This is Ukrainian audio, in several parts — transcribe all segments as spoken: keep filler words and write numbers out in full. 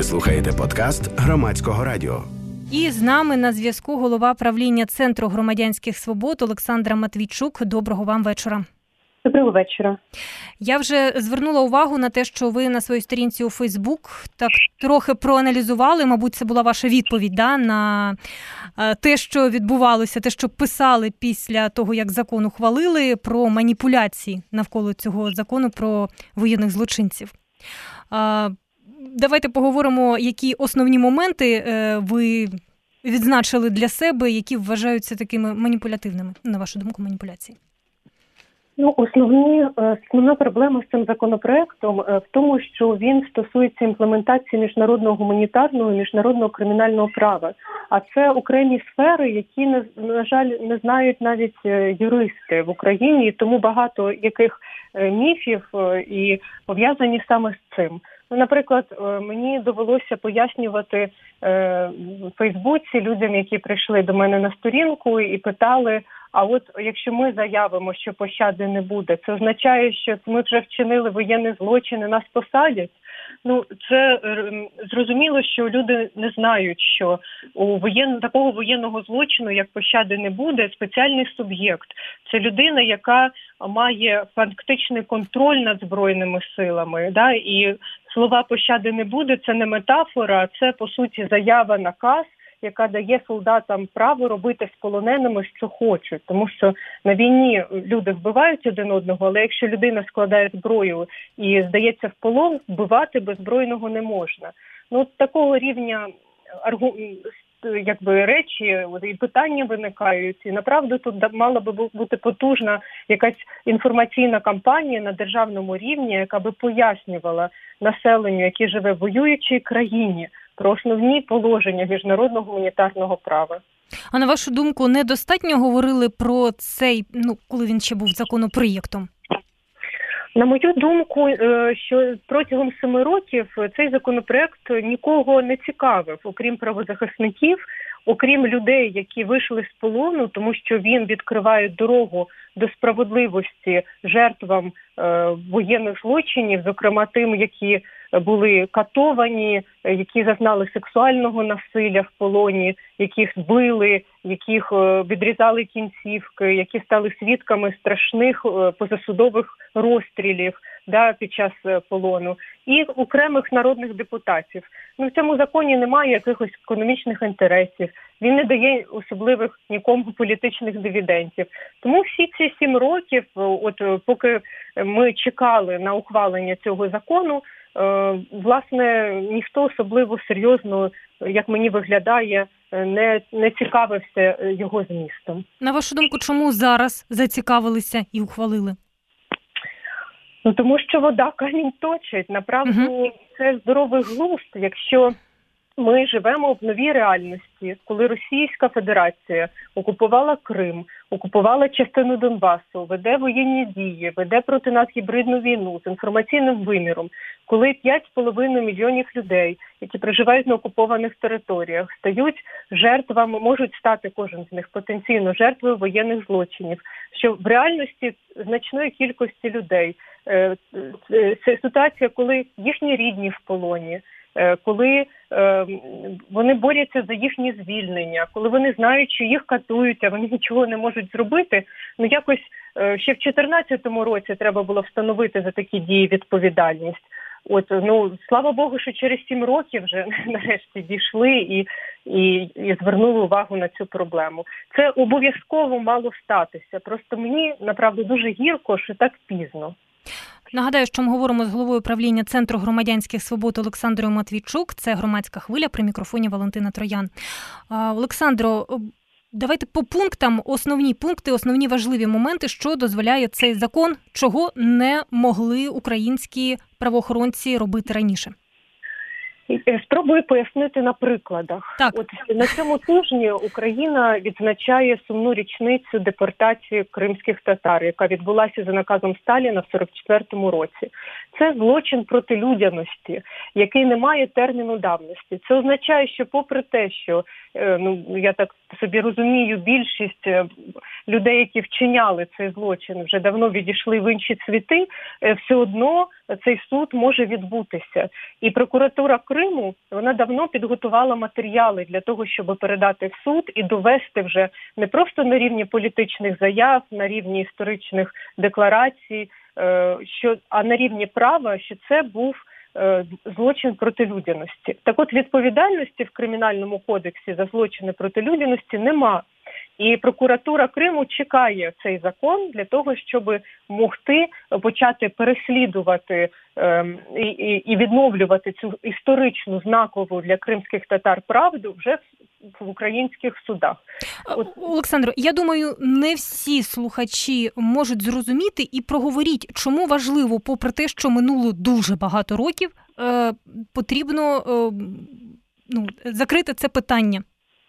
Ви слухаєте подкаст Громадського радіо. І з нами на зв'язку голова правління Центру громадянських свобод Олександра Матвійчук. Доброго вам вечора. Доброго вечора. Я вже звернула увагу на те, що ви на своїй сторінці у Фейсбук так трохи проаналізували, мабуть, це була ваша відповідь, да, на те, що відбувалося, те, що писали після того, як закон ухвалили, про маніпуляції навколо цього закону про воєнних злочинців. Давайте поговоримо, які основні моменти ви відзначили для себе, які вважаються такими маніпулятивними, на вашу думку, маніпуляції. Ну, основні, основна проблема з цим законопроектом в тому, що він стосується імплементації міжнародного гуманітарного і міжнародного кримінального права. А це окремі сфери, які, на жаль, не знають навіть юристи в Україні, і тому багато яких міфів і пов'язані саме з цим. Наприклад, мені довелося пояснювати в Фейсбуці людям, які прийшли до мене на сторінку і питали, а от якщо ми заявимо, що пощади не буде, це означає, що ми вже вчинили воєнний злочин і нас посадять? Ну, це зрозуміло, що люди не знають, що у воєн... такого воєнного злочину, як пощади не буде, спеціальний суб'єкт. Це людина, яка має фактичний контроль над Збройними силами. Да? І слова «пощади не буде» – це не метафора, це, по суті, заява, наказ, яка дає солдатам право робити з полоненими, що хочуть. Тому що на війні люди вбивають один одного, але якщо людина складає зброю і здається в полон, вбивати беззбройного не можна. Ну, такого рівня аргу... якби речі і питання виникають. І направду тут мала би бути потужна якась інформаційна кампанія на державному рівні, яка би пояснювала населенню, яке живе в воюючій країні, про основні положення міжнародного гуманітарного права. А на вашу думку, недостатньо говорили про цей, ну, коли він ще був законопроєктом? На мою думку, що протягом семи років цей законопроект нікого не цікавив, окрім правозахисників, окрім людей, які вийшли з полону, тому що він відкриває дорогу до справедливості жертвам е, воєнних злочинів, зокрема тим, які були катовані, які зазнали сексуального насилля в полоні, яких били, яких е, відрізали кінцівки, які стали свідками страшних е, позасудових розстрілів, да, під час е, полону, і окремих народних депутатів. Ну, в цьому законі немає якихось економічних інтересів, він не дає особливих нікому політичних дивідендів. Тому всі ці сім років, от поки ми чекали на ухвалення цього закону, е, власне, ніхто особливо серйозно, як мені виглядає, не, не цікавився його змістом. На вашу думку, чому зараз зацікавилися і ухвалили? Ну, тому що вода камінь точить. Направду, угу. Це здоровий глузд, якщо ми живемо в новій реальності, коли Російська Федерація окупувала Крим, окупувала частину Донбасу, веде воєнні дії, веде проти нас гібридну війну з інформаційним виміром, коли п'ять з половиною мільйонів людей, які проживають на окупованих територіях, стають жертвами, можуть стати кожен з них потенційно жертвою воєнних злочинів, що в реальності значної кількості людей це ситуація, коли їхні рідні в полоні, коли е, вони борються за їхнє звільнення, коли вони знають, що їх катують, а вони нічого не можуть зробити. Ну, якось е, ще в чотирнадцятому році треба було встановити за такі дії відповідальність. От, ну, слава Богу, що через сім років вже нарешті дійшли і, і, і звернули увагу на цю проблему. Це обов'язково мало статися. Просто мені, направду, дуже гірко, що так пізно. Нагадаю, що ми говоримо з головою правління Центру громадянських свобод Олександрою Матвійчук. Це «Громадська хвиля», при мікрофоні Валентина Троян. Олександро, давайте по пунктам, основні пункти, основні важливі моменти, що дозволяє цей закон, чого не могли українські правоохоронці робити раніше. Спробую пояснити на прикладах. Так. От на цьому тижні Україна відзначає сумну річницю депортації кримських татар, яка відбулася за наказом Сталіна в сорок четвертому році. Це злочин проти людяності, який не має терміну давності. Це означає, що попри те, що, ну, я так собі розумію, більшість людей, які вчиняли цей злочин, вже давно відійшли в інші світи, все одно цей суд може відбутися. І прокуратура Криму Криму, вона давно підготувала матеріали для того, щоб передати в суд і довести вже не просто на рівні політичних заяв, на рівні історичних декларацій, що, а на рівні права, що це був злочин проти людяності. Так от, відповідальності в Кримінальному кодексі за злочини проти людяності нема. І прокуратура Криму чекає цей закон для того, щоб могти почати переслідувати е, і, і відновлювати цю історичну знакову для кримських татар правду вже в, в українських судах. От... Олександро, я думаю, не всі слухачі можуть зрозуміти і проговоріть, чому важливо, попри те, що минуло дуже багато років, е, потрібно е, ну, закрити це питання.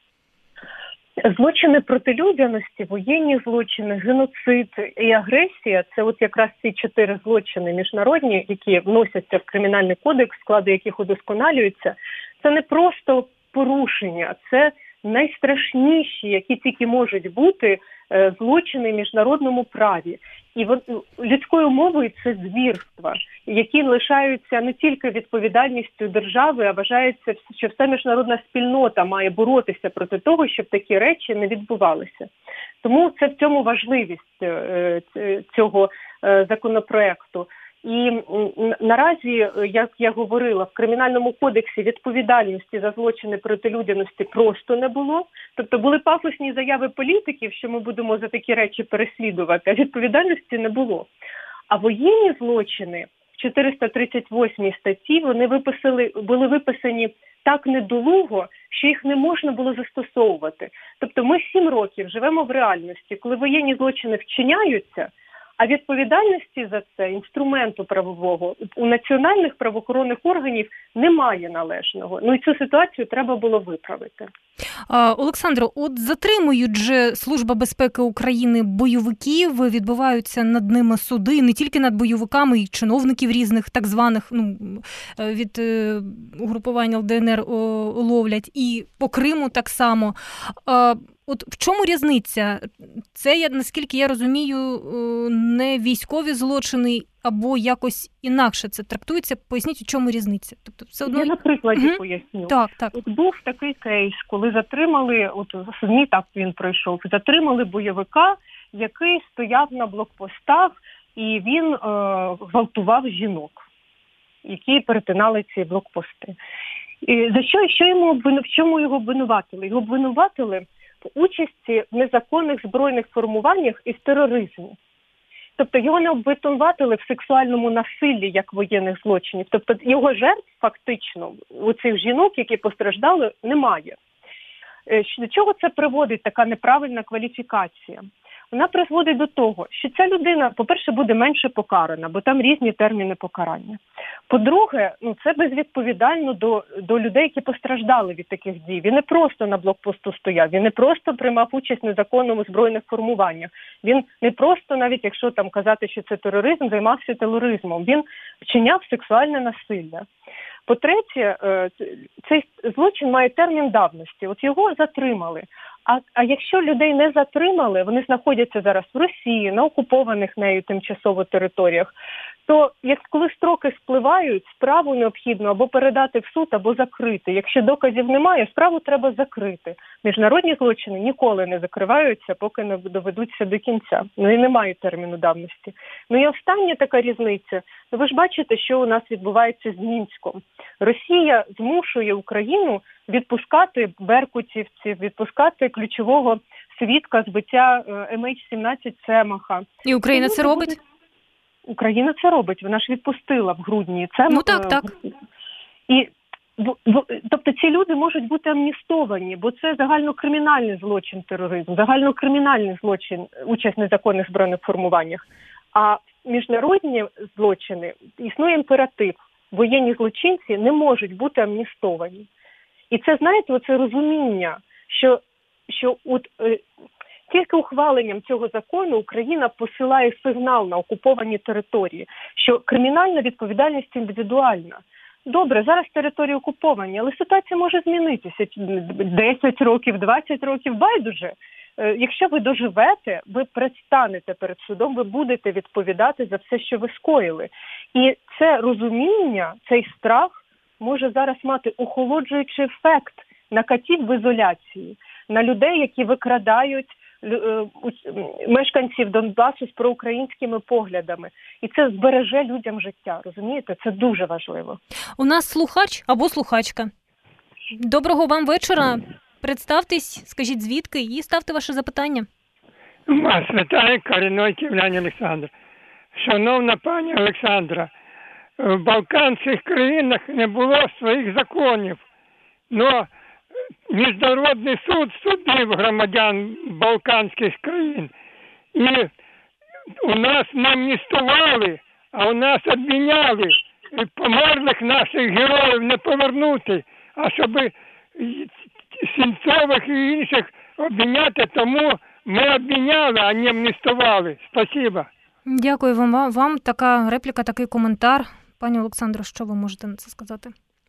Злочини проти людяності, воєнні злочини, геноцид і агресія – це от якраз ці чотири злочини міжнародні, які вносяться в Кримінальний кодекс, склади яких удосконалюються. Це не просто порушення, це найстрашніші, які тільки можуть бути, злочини в міжнародному праві. І людською мовою це звірства, які лишаються не тільки відповідальністю держави, а вважається, що вся міжнародна спільнота має боротися проти того, щоб такі речі не відбувалися. Тому це в цьому важливість цього законопроекту. І наразі, як я говорила, в Кримінальному кодексі відповідальності за злочини проти людяності просто не було. Тобто були пафосні заяви політиків, що ми будемо за такі речі переслідувати, а відповідальності не було. А воєнні злочини в чотириста тридцять восьмій статті вони виписали, були виписані так недолуго, що їх не можна було застосовувати. Тобто ми сім років живемо в реальності, коли воєнні злочини вчиняються, а відповідальності за це, інструменту правового, у національних правоохоронних органів немає належного. Ну і цю ситуацію треба було виправити. Олександро, от затримують же Служба безпеки України бойовиків, відбуваються над ними суди, не тільки над бойовиками, і чиновників різних, так званих, ну, від угрупувань ел де ен ер ловлять, і по Криму так само. От в чому різниця? Це, я, наскільки я розумію, не військові злочини або якось інакше це трактується? Поясніть, у чому різниця? Тобто, все одно... Я на прикладі угу. поясню. Так, так. От був такий кейс, коли затримали, от в СМІ так він пройшов, затримали бойовика, який стояв на блокпостах, і він е, гвалтував жінок, які перетинали ці блокпости. І за що, що йому, в чому його обвинуватили? Його обвинуватили в участі в незаконних збройних формуваннях і в тероризмі. Тобто його не обвинуватили в сексуальному насиллі, як воєнних злочинів. Тобто його жертв фактично, у цих жінок, які постраждали, немає. До чого це приводить, така неправильна кваліфікація? Вона призводить до того, що ця людина, по-перше, буде менше покарана, бо там різні терміни покарання. По-друге, ну це безвідповідально до, до людей, які постраждали від таких дій. Він не просто на блокпосту стояв, він не просто приймав участь в незаконному збройних формуваннях. Він не просто, навіть якщо там казати, що це тероризм, займався тероризмом. Він вчиняв сексуальне насилля. По-третє, цей злочин має термін давності. От його затримали. А, а якщо людей не затримали, вони знаходяться зараз в Росії, на окупованих нею тимчасово територіях, то як коли строки спливають, справу необхідно або передати в суд, або закрити. Якщо доказів немає, справу треба закрити. Міжнародні злочини ніколи не закриваються, поки не доведуться до кінця. Ну і немає терміну давності. Ну і остання така різниця. Ну, ви ж бачите, що у нас відбувається з Мінськом. Росія змушує Україну відпускати беркутівців, відпускати ключового свідка збиття ем ейч сімнадцять Цемаха. І Україна це робить? Україна це робить. Вона ж відпустила в грудні Цемаха. Ну так, так. І, тобто ці люди можуть бути амністовані, бо це загальнокримінальний злочин тероризм, загальнокримінальний злочин, участь в незаконних збройних формуваннях. А міжнародні злочини, існує імператив. Воєнні злочинці не можуть бути амністовані. І це, знаєте, оце розуміння, що, що от, е, тільки ухваленням цього закону Україна посилає сигнал на окуповані території, що кримінальна відповідальність індивідуальна. Добре, зараз території окуповані, але ситуація може змінитися. десять років, двадцять років, байдуже. Е, якщо ви доживете, ви предстанете перед судом, ви будете відповідати за все, що ви скоїли. І це розуміння, цей страх може зараз мати охолоджуючий ефект на катів в ізоляції, на людей, які викрадають мешканців Донбасу з проукраїнськими поглядами. І це збереже людям життя, розумієте? Це дуже важливо. У нас слухач або слухачка. Доброго вам вечора. Представтесь, скажіть звідки і ставте ваше запитання. Вас вітає корінний київлянин Олександр. Шановна пані Олександра, в Балканських країнах не було своїх законів, но Міжнародний суд судив громадян Балканських країн. І у нас не амністували, а у нас обміняли. І померлих наших героїв не повернути, а щоб Сінцових і інших обміняти, тому ми обміняли, а не амністували. Спасибо. Дякую вам. Вам така репліка, такий коментар. Пані Олександро, що ви можете на це сказати?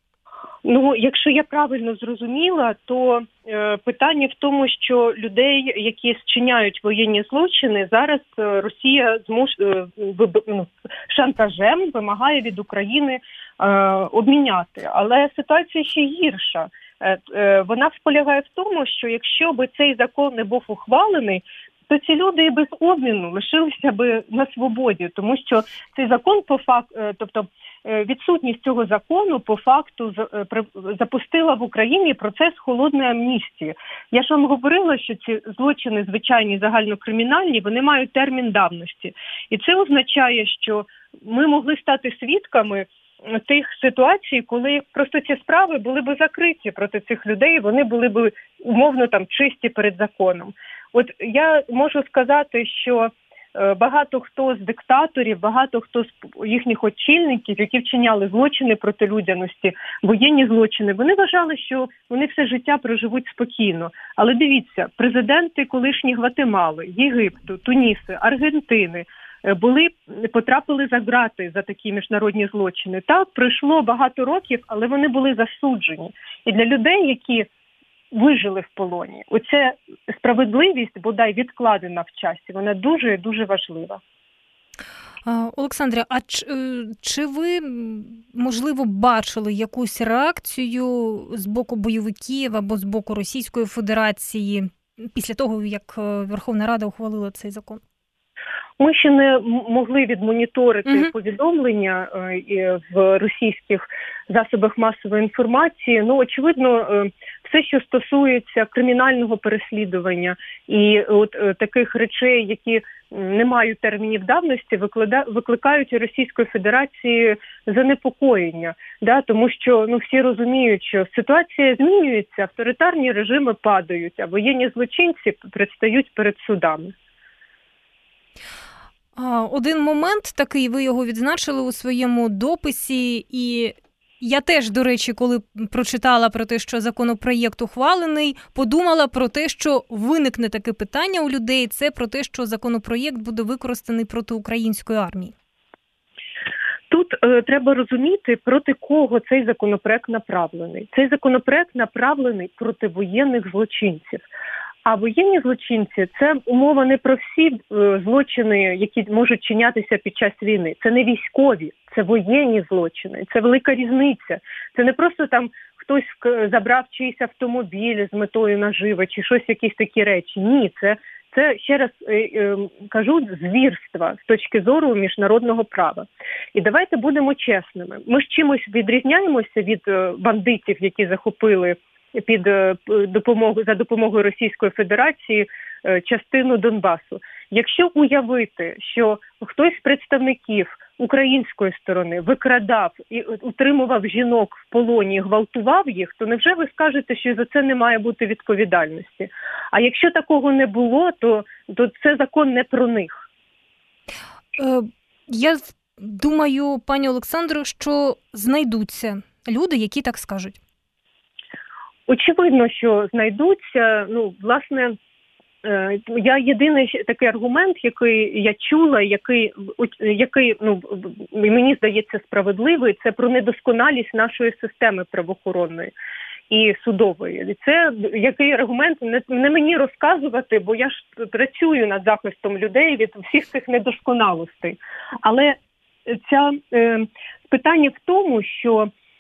Ну, якщо я правильно зрозуміла, то е, питання в тому, що людей, які зчиняють воєнні злочини, зараз е, Росія змуш... е, виб... ну, шантажем вимагає від України е, обміняти. Але ситуація ще гірша. Е, е, вона полягає в тому, що якщо би цей закон не був ухвалений, то ці люди і без обміну лишилися би на свободі, тому що цей закон по факту, тобто відсутність цього закону по факту запустила в Україні процес холодної амністії. Я ж вам говорила, що ці злочини звичайні загальнокримінальні, вони мають термін давності. І це означає, що ми могли стати свідками тих ситуацій, коли просто ці справи були б закриті проти цих людей, вони були б умовно там чисті перед законом. От я можу сказати, що багато хто з диктаторів, багато хто з їхніх очільників, які вчиняли злочини проти людяності, воєнні злочини, вони вважали, що вони все життя проживуть спокійно. Але дивіться, президенти колишні Гватемали, Єгипту, Туніси, Аргентини були, потрапили за ґрати за такі міжнародні злочини. Так, пройшло багато років, але вони були засуджені. І для людей, які вижили в полоні, оця справедливість, бодай відкладена в часі, вона дуже-дуже важлива. Олександре, а чи, чи ви, можливо, бачили якусь реакцію з боку бойовиків або з боку Російської Федерації після того, як Верховна Рада ухвалила цей закон? Ми ще не могли відмоніторити uh-huh. повідомлення е, в російських засобах масової інформації. Ну, очевидно, е, все, що стосується кримінального переслідування і от е, таких речей, які не мають термінів давності, виклада, викликають у Російської Федерації занепокоєння. Да? Тому що ну, всі розуміють, що ситуація змінюється, авторитарні режими падають, а воєнні злочинці предстають перед судами. Один момент такий, ви його відзначили у своєму дописі, і я теж, до речі, коли прочитала про те, що законопроєкт ухвалений, подумала про те, що виникне таке питання у людей, це про те, що законопроєкт буде використаний проти української армії. Тут е, треба розуміти, проти кого цей законопроєкт направлений. Цей законопроєкт направлений проти воєнних злочинців. А воєнні злочинці – це умова не про всі е, злочини, які можуть чинятися під час війни. Це не військові, це воєнні злочини. Це велика різниця. Це не просто там хтось забрав чийсь автомобіль з метою наживи чи щось, якісь такі речі. Ні, це, це ще раз е, е, кажу, звірства з точки зору міжнародного права. І давайте будемо чесними. Ми ж чимось відрізняємося від е, бандитів, які захопили під допомогу за допомогою Російської Федерації частину Донбасу. Якщо уявити, що хтось з представників української сторони викрадав і утримував жінок в полоні, гвалтував їх, то невже ви скажете, що за це не має бути відповідальності? А якщо такого не було, то, то це закон не про них. Е, я думаю, пані Олександро, що знайдуться люди, які так скажуть. Очевидно, що знайдуться. Ну, власне, я єдиний такий аргумент, який я чула, який, який ну, мені здається справедливий, це про недосконалість нашої системи правоохоронної і судової. Це який аргумент не, не мені розказувати, бо я ж працюю над захистом людей від всіх цих недосконалостей. Але ця е, питання в тому, що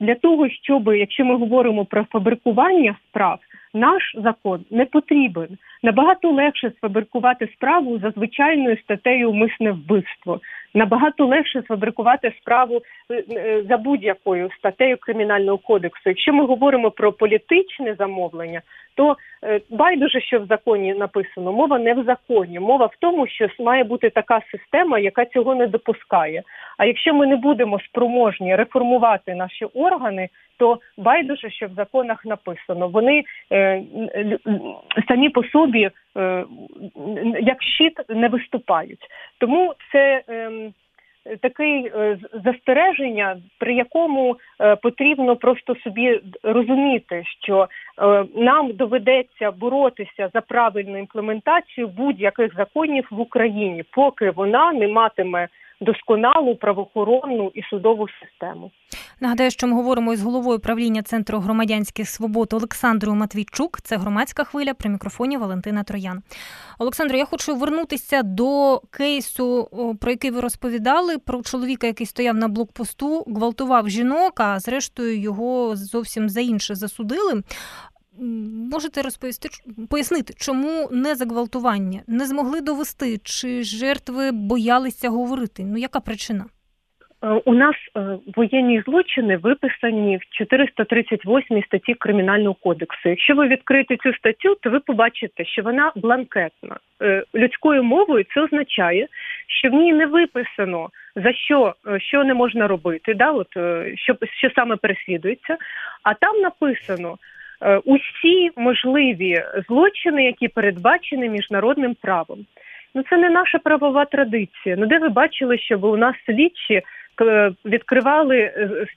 для того, щоб, якщо ми говоримо про фабрикування справ, наш закон не потрібен. Набагато легше сфабрикувати справу за звичайною статтею «Умисне вбивство». Набагато легше сфабрикувати справу за будь-якою статтею Кримінального кодексу. Якщо ми говоримо про політичне замовлення, то байдуже, що в законі написано. Мова не в законі. Мова в тому, що має бути така система, яка цього не допускає. А якщо ми не будемо спроможні реформувати наші органи, то байдуже, що в законах написано. Вони е, самі по собі е, як щит не виступають. Тому це е, таке е, застереження, при якому е, потрібно просто собі розуміти, що е, нам доведеться боротися за правильну імплементацію будь-яких законів в Україні, поки вона не матиме досконалу правоохоронну і судову систему. Нагадаю, що ми говоримо із головою правління Центру громадянських свобод Олександрою Матвійчук. Це «Громадська хвиля», при мікрофоні Валентина Троян. Олександро, я хочу вернутися до кейсу, про який ви розповідали, про чоловіка, який стояв на блокпосту, гвалтував жінок, а зрештою його зовсім за інше засудили. Можете розповісти, пояснити, чому не за гвалтування? Не змогли довести? Чи жертви боялися говорити? Ну, яка причина? У нас воєнні злочини виписані в чотириста тридцять восьмій статті Кримінального кодексу. Якщо ви відкриєте цю статтю, то ви побачите, що вона бланкетна. Людською мовою це означає, що в ній не виписано, за що, що не можна робити, да? От, що, що саме переслідується, а там написано усі можливі злочини, які передбачені міжнародним правом. Ну, це не наша правова традиція. Ну, де ви бачили, щоб у нас слідчі відкривали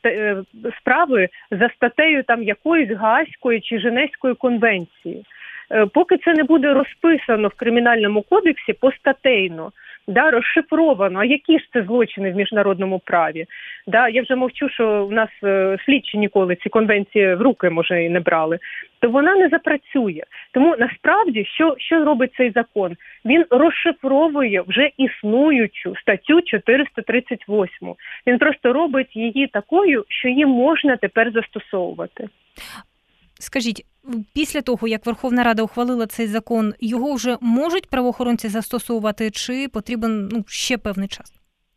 справи за статтею там якоїсь Гаазької чи Женевської конвенції? Поки це не буде розписано в Кримінальному кодексі постатейно, да, розшифровано, а які ж це злочини в міжнародному праві? Да, я вже мовчу, що у нас е, слідчі ніколи ці конвенції в руки, може, і не брали. То вона не запрацює. Тому, насправді, що, що робить цей закон? Він розшифровує вже існуючу статтю чотириста тридцять восьму. Він просто робить її такою, що її можна тепер застосовувати. Скажіть, після того, як Верховна Рада ухвалила цей закон, його вже можуть правоохоронці застосовувати, чи потрібен ну, ще певний час?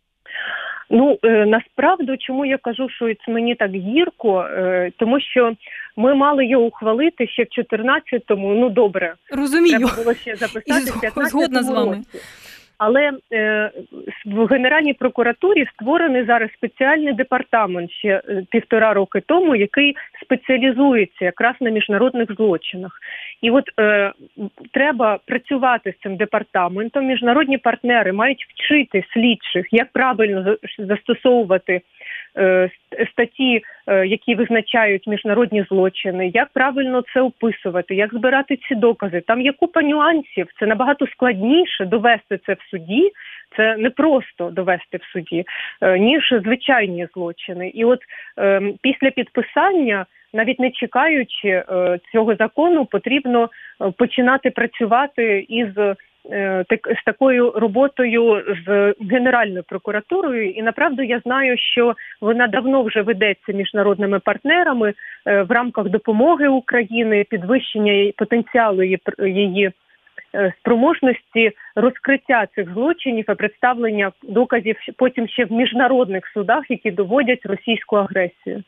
Ну, е, насправді, чому я кажу, що це мені так гірко, е, тому що ми мали його ухвалити ще в чотирнадцятому, ну добре. Розумію. Треба було ще записати в п'ятнадцятому згодна році. Але е, в Генеральній прокуратурі створений зараз спеціальний департамент ще півтора роки тому, який спеціалізується якраз на міжнародних злочинах. І от е, треба працювати з цим департаментом. Міжнародні партнери мають вчити слідчих, як правильно застосовувати е, статті, е, які визначають міжнародні злочини, як правильно це описувати, як збирати ці докази. Там є купа нюансів, це набагато складніше довести це в суді, це не просто довести в суді, е, ніж звичайні злочини. І от е, після підписання, навіть не чекаючи е, цього закону, потрібно е, починати працювати із е, так, з такою роботою з Генеральною прокуратурою. І, направду, я знаю, що вона давно вже ведеться міжнародними партнерами е, в рамках допомоги України, підвищення потенціалу її, її спроможності розкриття цих злочинів і представлення доказів потім ще в міжнародних судах, які доводять російську агресію.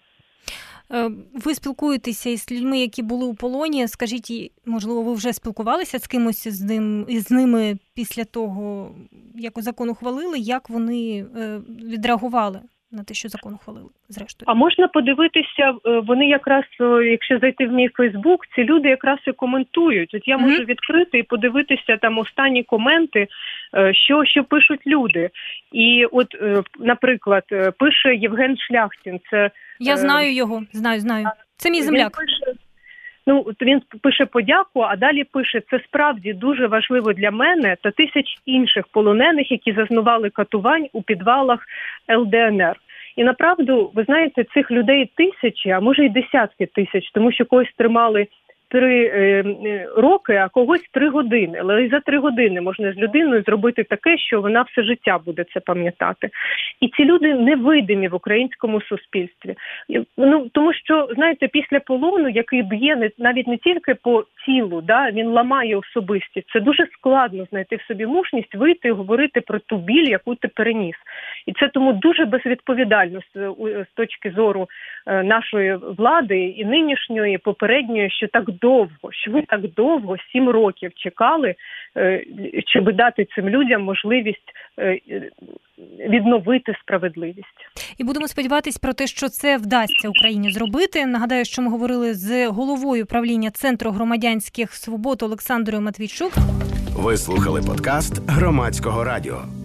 Ви спілкуєтеся із людьми, які були у полоні. Скажіть, можливо, ви вже спілкувалися з кимось з ним, із ними після того, як закон ухвалили, як вони відреагували на те, що закон ухвалили, зрештою? А можна подивитися, вони якраз, якщо зайти в мій Фейсбук, ці люди якраз і коментують. От я можу mm-hmm. відкрити і подивитися там останні коменти, що, що пишуть люди. І от, наприклад, пише Євген Шляхтін. Це, я знаю його, знаю, знаю. Це мій земляк. Він пише, ну, він пише подяку, а далі пише: це справді дуже важливо для мене та тисяч інших полонених, які зазнавали катувань у підвалах ел де ен ер. І направду, ви знаєте, цих людей тисячі, а може й десятки тисяч, тому що когось тримали три е, роки, а когось три години. Але і за три години можна з людиною зробити таке, що вона все життя буде це пам'ятати. І ці люди невидимі в українському суспільстві. Ну, тому що, знаєте, після полону, який б'є не, навіть не тільки по тілу, да, він ламає особистість. Це дуже складно знайти в собі мужність вийти і говорити про ту біль, яку ти переніс. І це тому дуже безвідповідально з, з точки зору е, нашої влади і нинішньої, і попередньої, що так довго, що ви так довго, сім років чекали, е, щоб дати цим людям можливість е, відновити справедливість. І будемо сподіватись про те, що це вдасться Україні зробити. Нагадаю, що ми говорили з головою правління Центру громадянських свобод Олександрою Матвійчук. Ви слухали подкаст Громадського радіо.